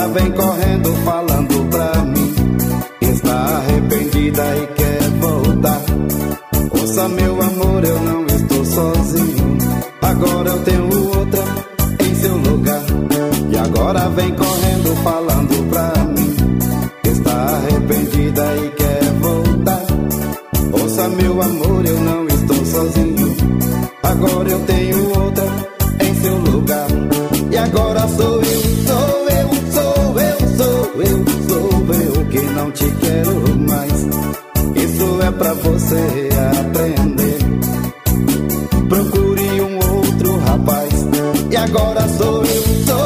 vem correndo falando pra mim que está arrependida e quer voltar. Ouça, meu amor, eu não estou sozinho. Agora eu tenho outra em seu lugar. E agora vem correndo falando pra mim que está arrependida e quer voltar. Ouça, meu amor, eu não estou sozinho. Agora eu tenho outra em seu lugar. E agora sou eu que não te quero mais. Isso é pra você aprender. Procure um outro rapaz. E agora sou eu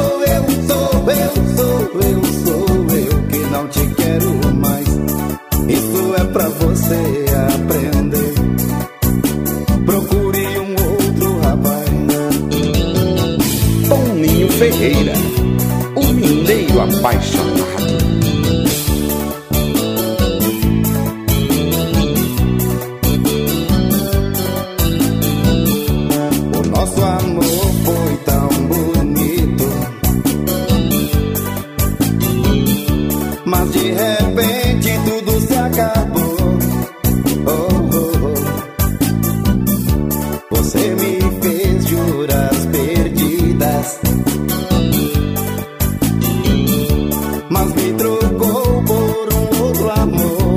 que não te quero mais. Isso é pra você aprender. Procure um outro rapaz. Toninho Ferreira, o mineiro apaixonado. Nosso amor foi tão bonito, mas de repente tudo se acabou. Você me fez juras perdidas, mas me trocou por um outro amor.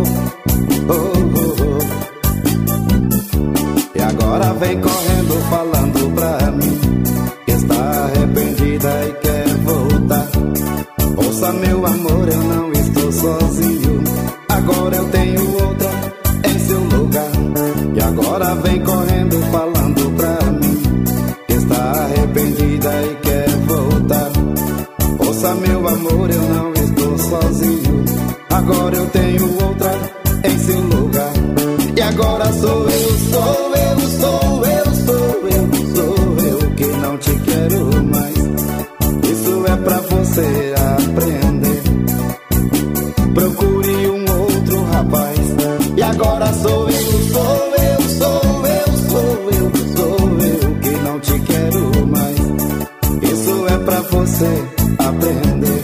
E agora vem correndo falando pra mim que está arrependida e quer voltar. Ouça, meu amor, eu não estou sozinho. Agora eu tenho outra em seu lugar. E agora vem correndo falando pra mim que está arrependida e quer voltar. Ouça, meu amor, eu não estou sozinho. Agora eu tenho outra em seu lugar. E agora sou eu que não te quero mais. Isso é pra você aprender. Procure um outro rapaz. E agora sou eu que não te quero mais. Isso é pra você aprender.